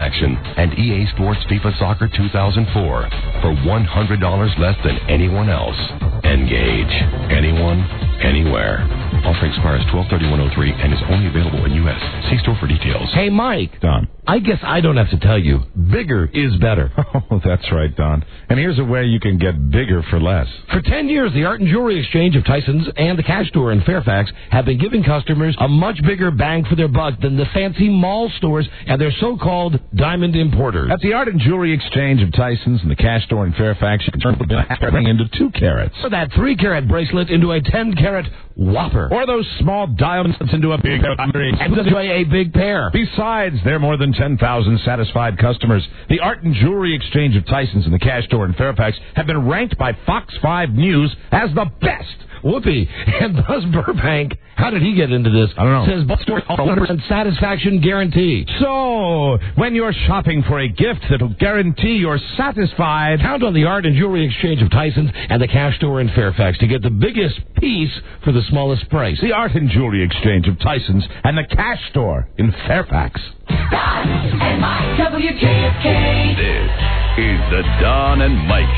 Satisfaction and EA Sports FIFA Soccer 2004 for $100 less than anyone else. Engage. Anyone, anywhere. Offer expires 12/31/03 and is only available in U.S. See store for details. Hey, Mike. Don. I guess I don't have to tell you. Bigger is better. Oh, that's right, Don. And here's a way you can get bigger for less. For 10 years, the Art and Jewelry Exchange of Tyson's and the Cash Store in Fairfax have been giving customers a much bigger bang for their buck than the fancy mall stores and their so-called diamond importers. At the Art and Jewelry Exchange of Tyson's and the Cash Store in Fairfax, you can turn a ring into 2 carats. Or that 3-carat bracelet into a 10-carat whopper. Or those small diamonds into a big and enjoy a big pair. Besides, there are more than 10,000 satisfied customers. The Art and Jewelry Exchange of Tyson's and the Cash Store in Fairfax have been ranked by Fox 5 News as the best. Whoopee. And Buzz Burbank, how did he get into this? I don't know. Says Buzz Store 100% satisfaction guarantee. So, when you're shopping for a gift that'll guarantee you're satisfied, count on the Art and Jewelry Exchange of Tyson's and the Cash Store in Fairfax to get the biggest piece for the smallest price. The Art and Jewelry Exchange of Tyson's and the Cash Store in Fairfax. Don and Mike, WKFK. This is the Don and Mike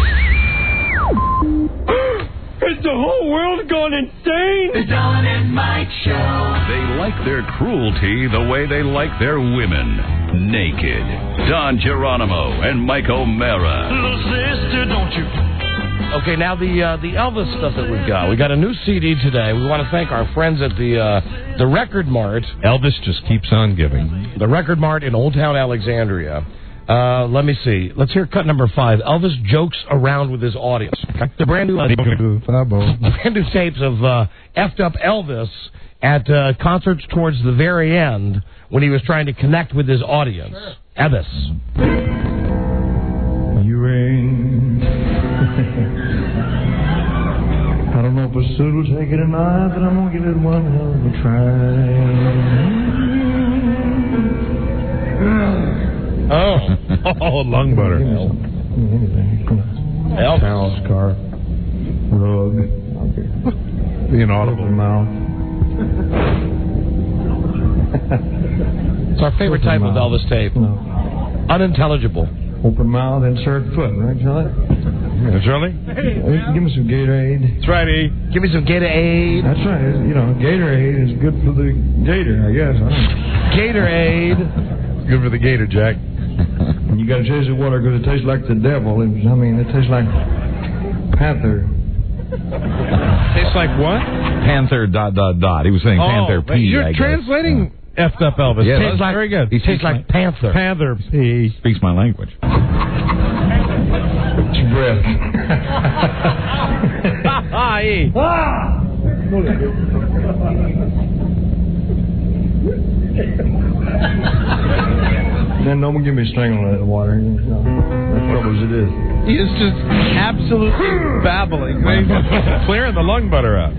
Show. Is the whole world gone insane? The Don and Mike Show. They like their cruelty the way they like their women. Naked. Don Geronimo and Mike O'Mara. Little sister, don't you? Okay, now the Elvis stuff that we've got. We got a new CD today. We want to thank our friends at the Record Mart. Elvis just keeps on giving. The Record Mart in Old Town Alexandria. Let me see. Let's hear cut number 5. Elvis jokes around with his audience. The brand new tapes of effed up Elvis at concerts towards the very end when he was trying to connect with his audience. Sure. Elvis. You ring. I don't know if a suit will take it or not, but I'm going to give it one hell of a try. Oh, lung butter. Anything. Elvis. Towel, scarf, rug. The inaudible. Mouth. It's our favorite type of Elvis tape. No. Unintelligible. Open mouth, insert foot, right, Charlie? Yeah, Charlie? Give me some Gatorade. That's right, E. Give me some Gatorade. That's right. You know, Gatorade is good for the gator, I guess. Gatorade. Good for the gator, Jack. You got to chase the water because it tastes like the devil. It tastes like Panther. Tastes like what? Panther ... He was saying Panther P. You're translating effed up Elvis. Yeah, tastes like, very good. He tastes like Panther. Panther P. Speaks my language. It's breath. Then don't give me a strangle in the water. As trouble as it is. He is just absolutely babbling. He's clearing the lung butter out.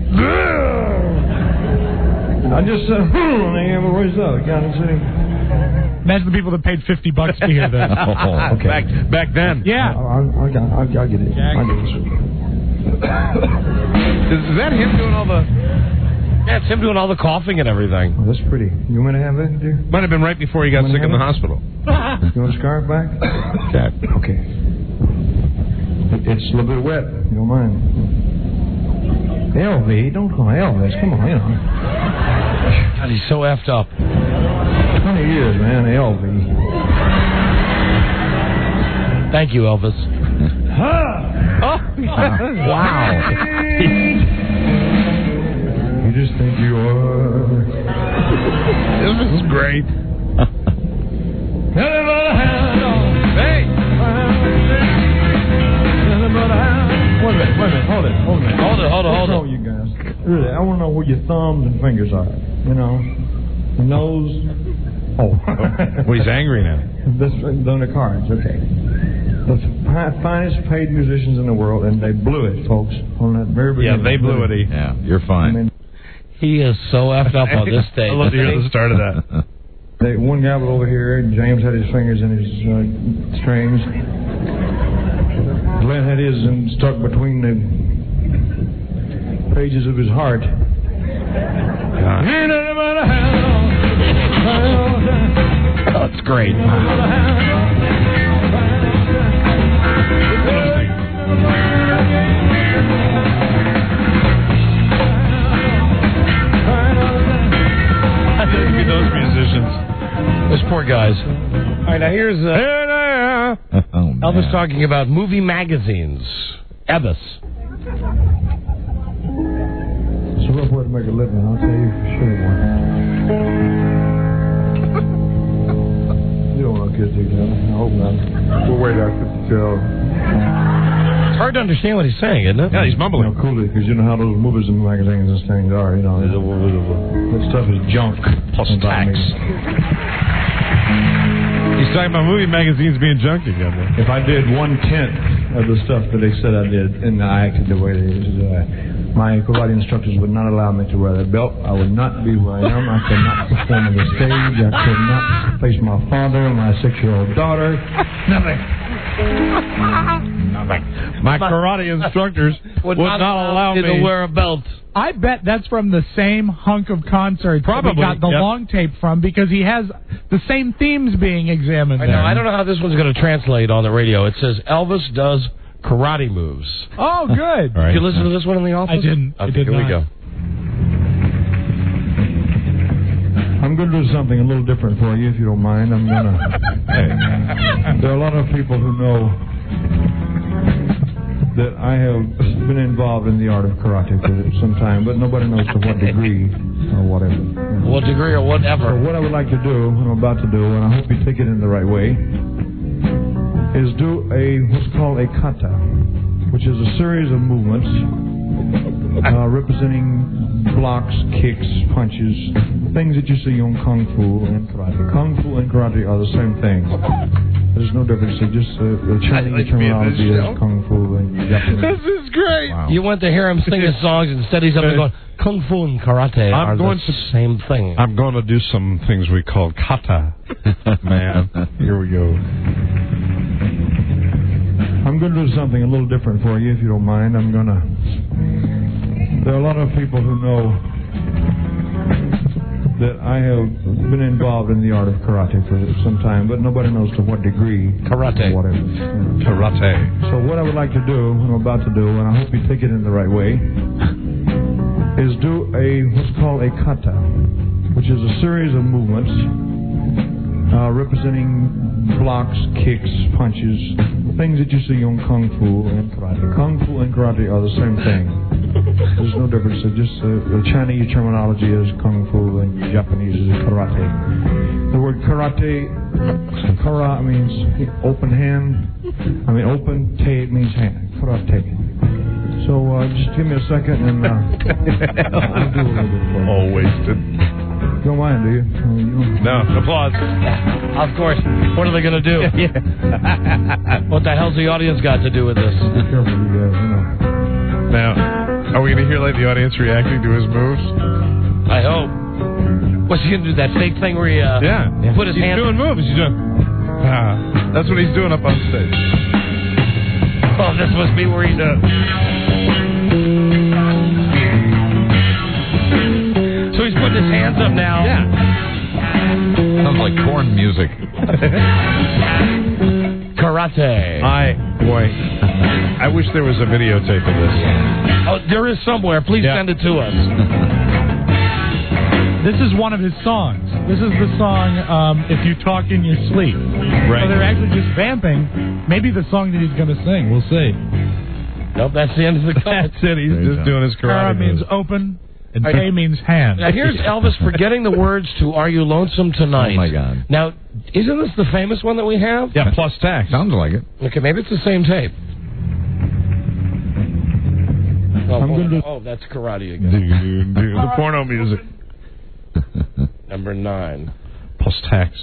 I just said, and they have a raise up. Kansas City. Imagine the people that paid $50 to hear that. Okay. Back then. Yeah. I'll get it. I'll get it. Is that him doing all the... Yeah, it's him doing all the coughing and everything. Oh, that's pretty. You want to have it, dear? Might have been right before he got sick in the hospital. You want a scarf back? Okay. It's a little bit wet. You don't mind. LV, don't call Elvis. Come on, you know. God, he's so effed up. 20 years, man, LV. Thank you, Elvis. Wow. You just think you are. This is great. Hey! Wait a minute, hold it. What's wrong, you guys? Really, I want to know where your thumbs and fingers are. You know, the nose. Oh. Well, he's angry now. This on the cards, okay. The finest paid musicians in the world, and they blew it, folks, on that very beginning. Yeah, they blew it. Yeah, you're fine. I mean, he is so effed up on this tape. I love to hear the start of that. One guy was over here, and James had his fingers in his strings. Glenn had his stuck between the pages of his heart. That's great. Those musicians. Those poor guys. All right, now here's Elvis talking about movie magazines. Elvis. It's a rough way to make a living, I'll tell you for sure. You don't want to kiss each other. I hope not. We'll wait out the show. It's hard to understand what he's saying, isn't it? Yeah, he's mumbling. Coolly, because you know how those movies and magazines and things are. You know, that stuff is junk. Plus tax. He's talking about movie magazines being junk again. If I did 1/10 of the stuff that they said I did, and I acted the way they did, my karate instructors would not allow me to wear that belt. I would not be who I am. I could not perform on the stage. I could not face my father, my 6-year-old daughter. Nothing. My karate instructors would not allow me to wear a belt. I bet that's from the same hunk of concerts that we got the long tape from, because he has the same themes being examined there. I don't know how this one's going to translate on the radio. It says Elvis does karate moves. Oh, good. Did you listen to this one in the office? I didn't. Okay, here we go. I'm going to do something a little different for you, if you don't mind. I'm going to... There are a lot of people who know that I have been involved in the art of karate for some time, but nobody knows to what degree or whatever. What degree or whatever. So what I would like to do, what I'm about to do, and I hope you take it in the right way, is do what's called a kata, which is a series of movements representing blocks, kicks, punches, things that you see on Kung Fu and karate. Kung Fu and karate are the same thing. There's no difference. It's just the Chinese terminology is Kung Fu and Japanese. This is great. Wow. You want to hear him sing his songs instead he's up there going, Kung Fu and karate are the same thing. I'm going to do some things we call kata. Man, here we go. I'm going to do something a little different for you, if you don't mind. There are a lot of people who know that I have been involved in the art of karate for some time, but nobody knows to what degree. Karate. Whatever. Karate. So what I would like to do, what I'm about to do, and I hope you take it in the right way, is do what's called a kata, which is a series of movements representing blocks, kicks, punches, things that you see on Kung Fu and karate. Kung Fu and karate are the same thing. There's no difference. It's just the Chinese terminology is Kung Fu and Japanese is karate. The word karate, kara means open hand. Open, te means hand. Karate. So just give me a second and I'll do a little bit for you. All wasted. You don't mind, do you? No, applause. Of course. What are they going to do? What the hell's the audience got to do with this? Be careful, you guys. Now, are we going to hear like the audience reacting to his moves? I hope. What's he going to do? That fake thing where he put his hand... He's doing moves. He's doing... that's what he's doing up on stage. Oh, this must be where he's... So he's putting his hands up now. Yeah. Sounds like corn music. Karate. I wish there was a videotape of this. Oh, there is somewhere. Please send it to us. This is one of his songs. This is the song, If You Talk in Your Sleep. Right. So they're actually just vamping. Maybe the song that he's going to sing. We'll see. Nope, that's the end of the cut. That's it. He's just doing his karate Kara means open, and Te means hand. Now, here's Elvis forgetting the words to Are You Lonesome Tonight? Oh, my God. Now, isn't this the famous one that we have? Yeah, plus tax. Sounds like it. Okay, maybe it's the same tape. Oh, that's karate again. The porno music. Number 9. Plus tax.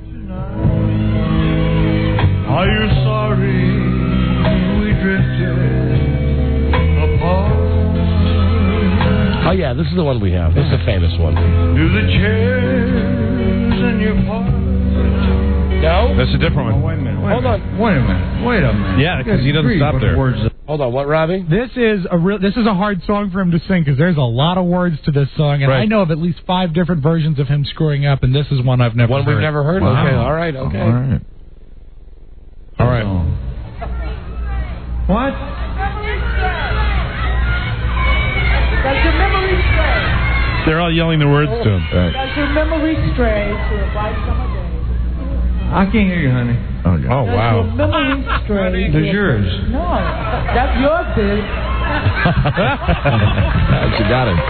Are you sorry we drifted apart? Oh, yeah, this is the one we have. This is a famous one. Do the chairs in your park? No? That's a different one. Wait a minute. Hold on. Wait a minute. Yeah, because he doesn't stop there. Words Hold on, what, Robbie? This is a hard song for him to sing because there's a lot of words to this song, and I know of at least 5 different versions of him screwing up, and this is one I've never heard. One we've never heard? Wow. Okay, all right, okay. All right. What? Does your memory stray? They're all yelling the words to him. Right. Does your memory stray to a bright summer day? I can't hear you, honey. Oh, Does your memory stray? There's yours. No, that's yours, Bill. You got him.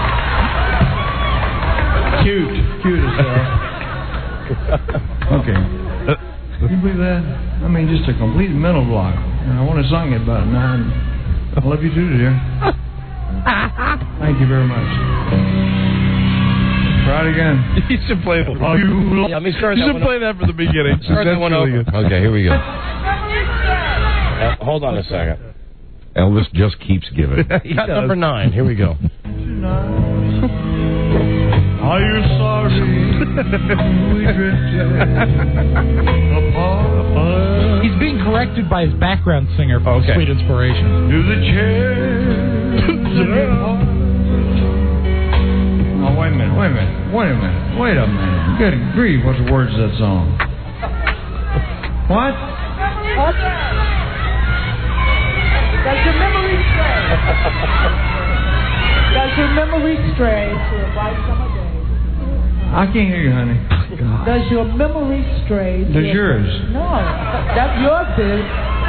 Cute as hell. Okay. Can you believe that? I mean, just a complete mental block. And I want to sing it, but I love you too, dear. Thank you very much. Try it again. You should play it. Let me start You that should one play that from the beginning. Start that one over. Okay, here we go. Hold on a second. Elvis just keeps giving. You got number 9. Here we go. Are you sorry we drifted apart? He's being corrected by his background singer from Sweet Inspiration. Do the chairs apart? Oh, wait a minute. Good grief, what's the words of that song? What? Does your memory stray? Does your memory stray to a bright summer day? I can't hear you, honey. Does your memory stray? There's yours. No, that's yours, Bill.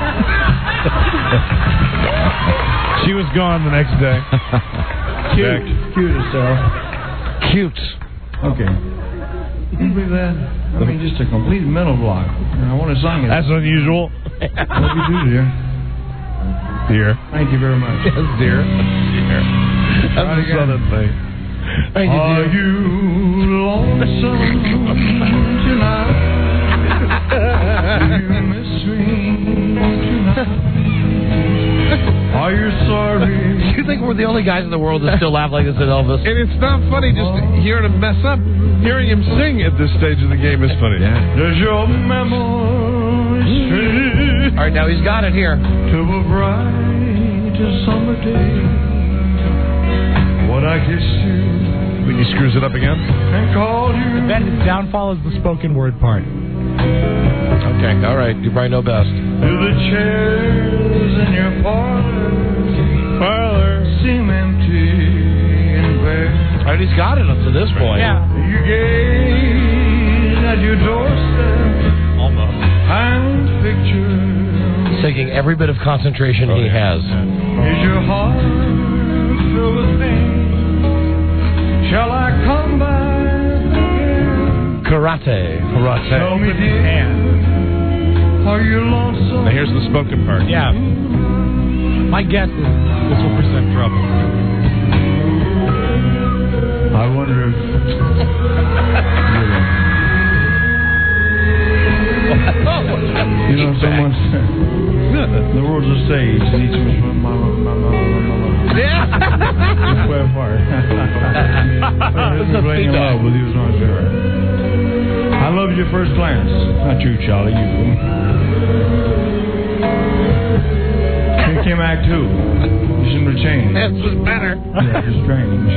She was gone the next day. Cute as hell. Cute. Okay. Can you believe that? I mean, just a complete mental block. And I want to sing it. That's unusual. Love you too, dear. Dear. Thank you very much. Yes, dear. Dear. That's a southern thing. Thank you, Are you lonesome tonight? Do you miss me tonight? Are you sorry? Do you think we're the only guys in the world that still laugh like this at Elvis? And it's not funny just hearing him mess up. Hearing him sing at this stage of the game is funny. Yeah. Does your memory stray? All right, now he's got it here. To a bright summer day, when I kissed you. When he screws it up again? And called you. Then his downfall is the spoken word part. Okay, all right, you probably know best. Do the chairs in your parlor seem empty and bare? All right, he's got it up to this point. Yeah. You gaze at your doorstep. Almost. And picture. He's taking every bit of concentration he has. Is your heart filled with pain? Shall I come back again? Karate. Tell me, dear, are you lonesome? Now here's the spoken part. Yeah. My guess is this will present trouble. I wonder if... You know, someone said, the world's a stage, and each one's way apart. Playing in love with you as long as ever. I loved you first glance. Not you, Charlie, you. Here came Act 2. You shouldn't have changed. This was better. Yeah, it's strange.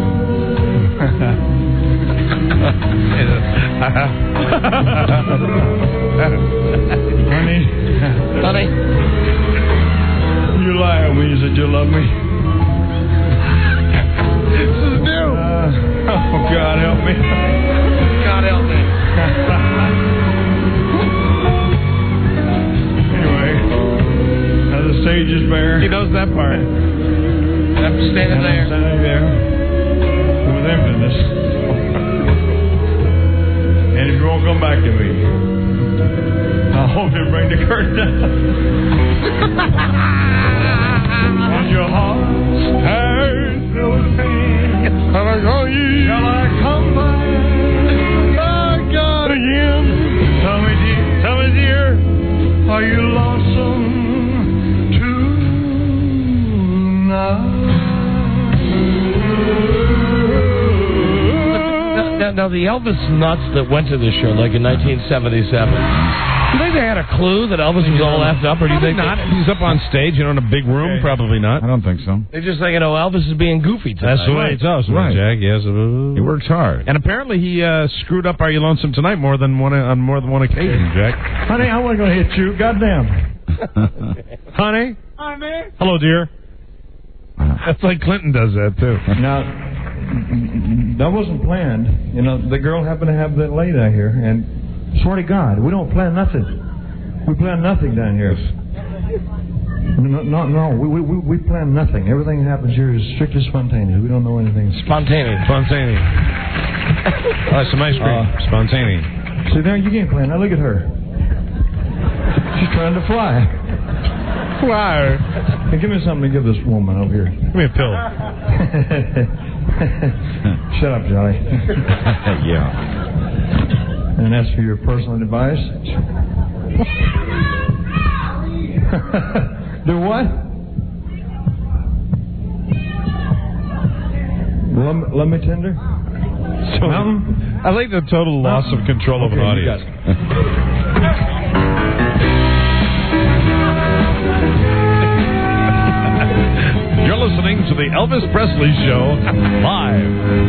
Honey, you lied when you said you love me. This is new. Oh, God help me. God help me. Anyway, now the stage is bare. He knows that part. I'm standing there. I'm standing there with emptiness. And if you won't come back to me, I hope you bring the curtain down. And your heart has no pain. Shall I come back? Oh, God, again. Tell me, dear, are you lonesome tonight? Now, the Elvis nuts that went to this show, like in 1977, You think they had a clue that Elvis was all effed up, or do you think not? If he's up on stage, in a big room, probably not. I don't think so. They just think, Elvis is being goofy tonight. That's the way it's us, Right. Jack. Yes, He works hard. and apparently he screwed up Are You Lonesome Tonight on more than one occasion, Jack. Honey, I wasn't going to hit you. Goddamn. Honey, Honey. hello, dear. That's like Clinton does that too. Now, that wasn't planned. The girl happened to have that lady out here, and swear to God, we don't plan nothing. We plan nothing down here. No, we plan nothing. Everything that happens here is strictly spontaneous. We don't know anything. Spontaneous. Spontaneous. Some ice cream. Spontaneous. See there, you can't plan. Now look at her. She's trying to fly. Fly. Hey, give me something to give this woman over here. Give me a pill. Shut up, Johnny. Yeah. And as for your personal advice, do what? Let me tender. So, I like the total loss of control of an audience. You're listening to the Elvis Presley Show live.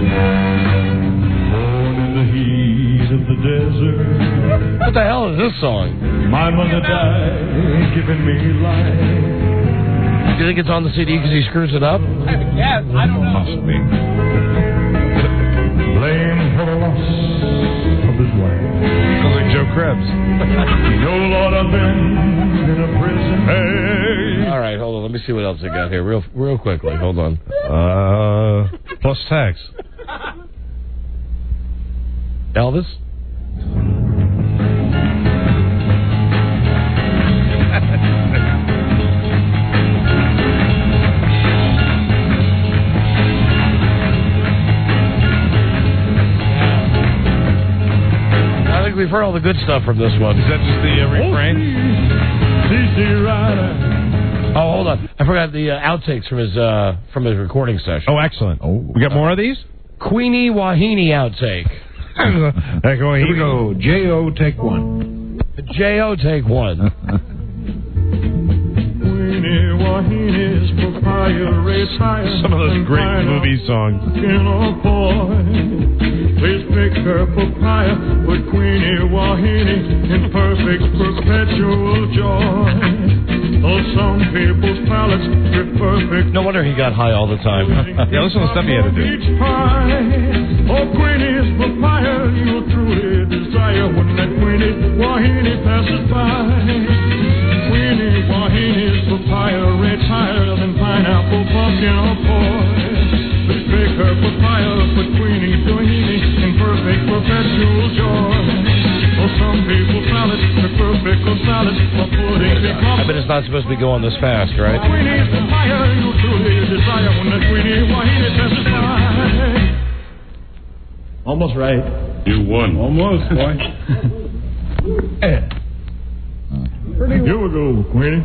Born in the heat of the desert. What the hell is this song? My mother died, giving me life. Do you think it's on the CD because he screws it up? Yes, I don't know. Must be. Blame for the loss of his wife. Sounds like Joe Krebs. Lord, I've been in a prison. Hey. All right, hold on. Let me see what else I got here real quickly. Hold on. Plus tax. Elvis? I think we've heard all the good stuff from this one. Is that just the refrain? Oh, hold on. I forgot the outtakes from his recording session. Oh, excellent. We got more of these? Queenie Wahine outtake. Here we go. J.O. take one. J.O. take one. Some of those great movie songs. Please pick her papaya with Queenie Wahine in perfect perpetual joy. Oh, some people's palates with perfect. No wonder he got high all the time. Yeah, listen to the stuff he had to do. Oh, Queenie's papaya, you'll truly desire when that Queenie Wahine passes by. Queenie Wahine's papaya rates higher than pineapple, pumpkin, or poi. Let's pick her papaya, put Queenie Wahine in perfect perpetual joy. Oh, some people salad, the perfect salad, or pudding become. I bet it's not supposed to be going this fast, right? Queenie's papaya, you truly desire when that Queenie Wahine passes by. Almost right. You won. Almost, boy. Here we go, Queenie.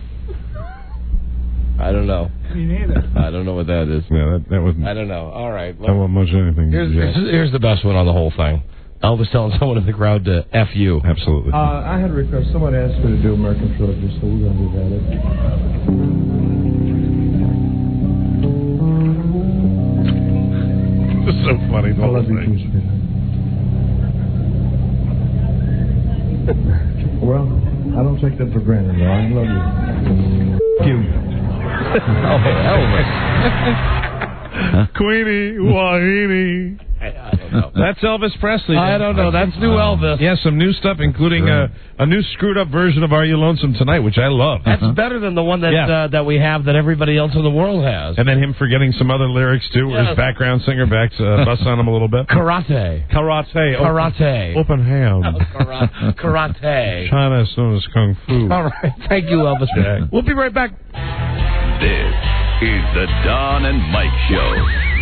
I don't know. Me neither. I don't know what that is. Yeah, that wasn't. I don't know. All right. That wasn't much of anything. Here's the best one on the whole thing. Elvis telling someone in the crowd to F you. Absolutely. I had a request. Somebody asked me to do American Trilogy, so we're going to do that. It's so funny. The I whole love you thing. too, sweetheart. Well, I don't take that for granted, though. I love you. Queenie Wahine. I don't know. That's Elvis Presley. I don't know. That's new Elvis. Yeah, some new stuff, including a new screwed up version of Are You Lonesome Tonight, which I love. That's better than the one that that we have that everybody else in the world has. And then him forgetting some other lyrics, too, where his background singer busts on him a little bit. Karate. Karate. Open hand. Karate. China is known as Kung Fu. All right. Thank you, Elvis. Jack. We'll be right back. This is the Don and Mike Show.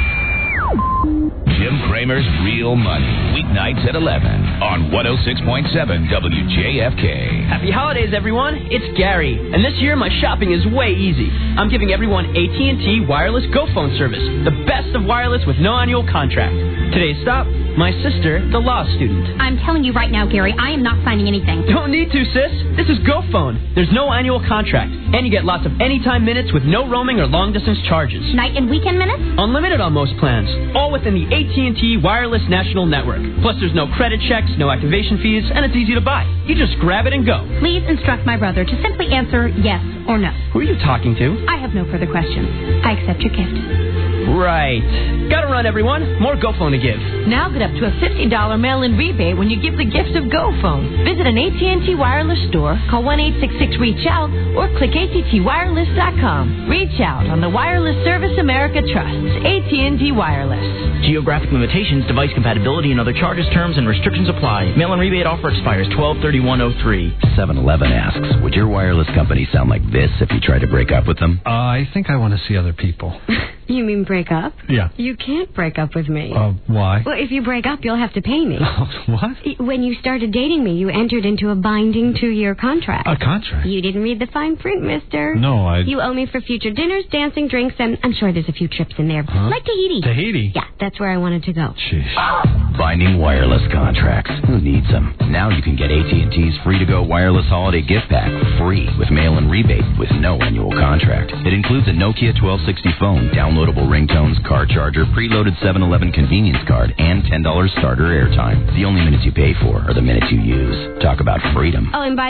Jim Cramer's Real Money, weeknights at 11 on 106.7 WJFK. Happy holidays, everyone. It's Gary, and this year my shopping is way easy. I'm giving everyone AT&T Wireless Go Phone service, the best of wireless with no annual contract. Today's stop, my sister, the law student. I'm telling you right now, Gary, I am not signing anything. Don't need to, sis. This is GoPhone. There's no annual contract, and you get lots of anytime minutes with no roaming or long-distance charges. Night and weekend minutes? Unlimited on most plans, all within the AT&T Wireless National Network. Plus, there's no credit checks, no activation fees, and it's easy to buy. You just grab it and go. Please instruct my brother to simply answer yes or no. Who are you talking to? I have no further questions. I accept your gift. Right. Gotta run, everyone. More GoPhone to give. Now get up to a $50 mail-in rebate when you give the gift of GoPhone. Visit an AT&T Wireless store, call 1-866-REACH-OUT, or click ATTWireless.com. Reach out on the wireless service America trusts. AT&T Wireless. Geographic limitations, device compatibility, and other charges, terms, and restrictions apply. Mail-in rebate offer expires 12/31/03. 7-Eleven asks, would your wireless company sound like this if you tried to break up with them? I think I want to see other people. You mean break up? Yeah. You can't break up with me. Why? Well, if you break up, you'll have to pay me. What? When you started dating me, you entered into a binding 2-year contract. A contract? You didn't read the fine print, mister. No, You owe me for future dinners, dancing, drinks, and I'm sure there's a few trips in there. Huh? Like Tahiti. Tahiti? Yeah, that's where I wanted to go. Sheesh. Binding wireless contracts. Who needs them? Now you can get AT&T's free-to-go wireless holiday gift pack free with mail-in rebate with no annual contract. It includes a Nokia 1260 phone, downloadable ringtones, car charger, preloaded 7-Eleven convenience card, and $10 starter airtime. The only minutes you pay for are the minutes you use. Talk about freedom. Oh, and by